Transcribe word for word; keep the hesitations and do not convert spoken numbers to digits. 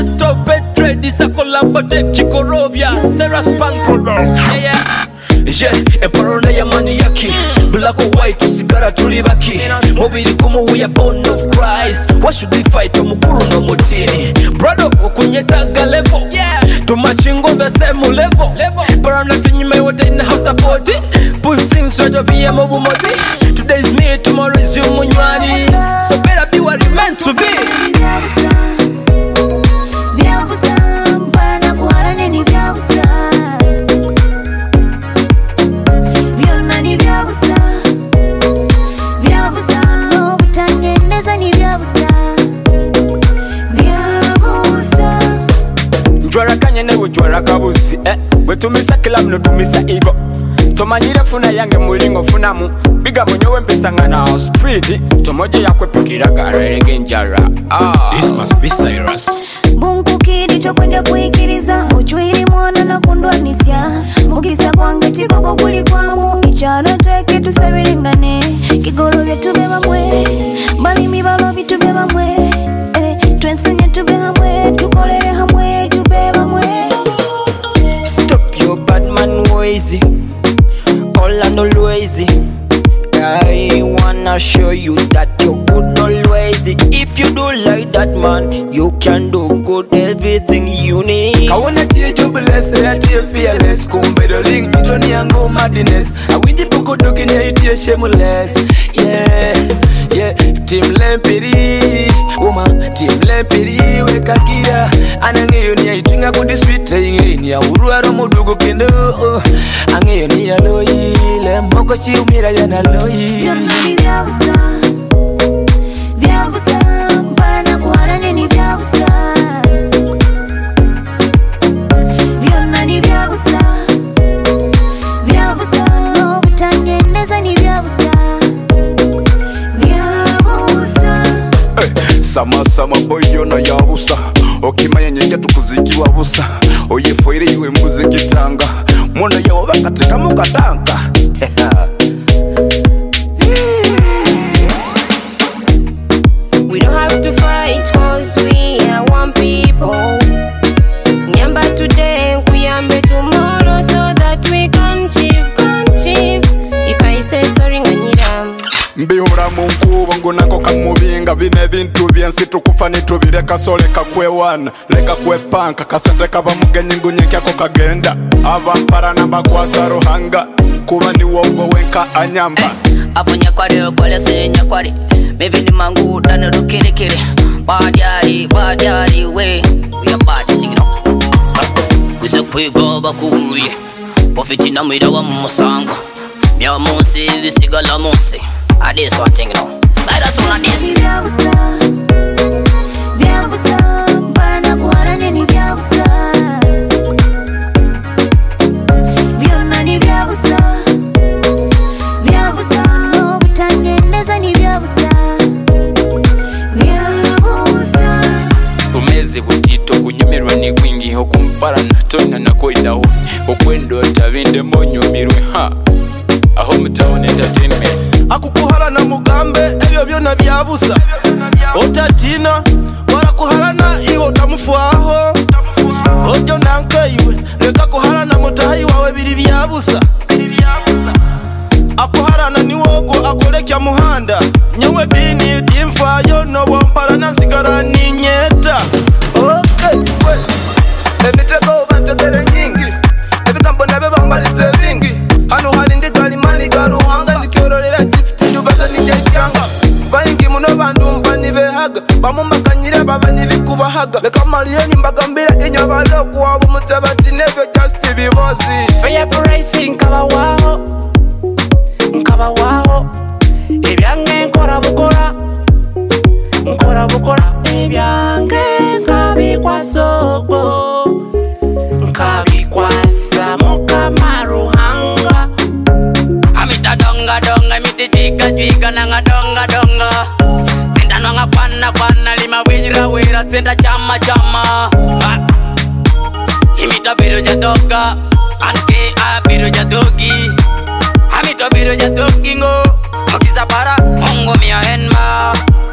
stop betre disakolabo te kikorobia Sarah Span yeah yeah yeah eparona ya mani yaki black or white usigara tulibaki mobili kumu we are born of Christ what should we fight omukuru no mutini brother okunyetaga level yeah too much on the same level but I'm not in my water in the house support it put things right to be a mobile modi today is me tomorrow is you munywani so better be what you meant to be Jwara kanye newe jwara kabuzi eh wetumisa kila mno tumisa ego tomanyire funa yange mulingo funamu biga munyowe mpesanga na street tomoje yakwe pikira garege njara ah this must be Cyrus bunku kidi tokwenda kuikiriza uchwiri mwana na kundwanisya mugisa kwange tikoko kuli kwamu ichano teke tusabirengane kigoro byetu bebamwe bali mibalo bitu bebamwe eh twensenye tube hamwe tukolere hamwe tubebamwe stop your bad man ways all and always I wanna show you that you're good always if you do like that man you can do good everything you need I wanna see you blessed and you fearless kumbe doling mitoni yangu madness awinji poko dogi na itie shameless yeah yeah team lempiri woman team lempiri weka gia anangeyo ni aitinga ku dispute inge ni uruaro modugo kendo angeyo ni aloyi le moko chi umira yana loyi Yoni vyabusa vyabusa bana kuharani ni vyabusa vyona ni vyabusa vyabusa utangendeza ni vyabusa vyabusa sama sama boy yona yabusa okimanya nyenge tukuzikiwa busa oyefoire iwe mbuze kitanga mwana yawo bakatika mukatanga We don't have to fight cause we are one people. Nyamba today, kuyambe tomorrow so that we can achieve, can achieve. If I say sorry nganyira mbiura munkubo ngunako kamubinga bine bintu byensi tukufa nitubireka so leka kwewana leka kwepanka kasente kaba mugenyi ngunyekyako kagenda abampara nabakwasa ruhanga kuba ni wogo wenka anyamba eh, afunya kwari kwale senya kwari mevi ni mangu dane rukirekere badyari badyari we uya badi tingino kuze kwigo bakuruye profiti na mwira wa musango mya munsi bisigala munsi adis one thing no Cyrus on this vyabusa vyabusa bana kuharani ni vyabusa vyona ni vyabusa vyabusa utangendeza ni vyabusa vyabusa umeze butito kunyumirwa ni kwingi okumpara natona nakoidaho okwendo tabinde monyumirwe ha aho mutaone entertainment akukuharana mugambe ebyo byona byabusa otatina warakuharana iwe utamufuaho ojo nankeiwe leka kuharana mutahi wawe biri byabusa akuharana ni wogo akolekya muhanda nyewe bini dimfayo no wampara na sigara ni nyeta okay we emitego bantegere nyingi ebigambo nabe bambalize bingi hano hari ndigali mani garuhanga ndikororera gift ndubata nijyanga bangi muno bandu mbani behaga bamumbakanyire babani bikubahaga leka mariye nimbagambira inyabalo kwabo mutabati nebyo just bibozi fair pricing kaba waho nkaba waho ebyange nkora bukora nkora bukora ebyange nkabikwasogo nkabikwasa mukamaruhanga amita donga donga mititika jwika nanga donga donga senta nanga kwana kwana lima wira wira senta chama chama imita biro ja doga anke a biro ja dogi amita biro ja dogi ngo makiza para mongo mia enma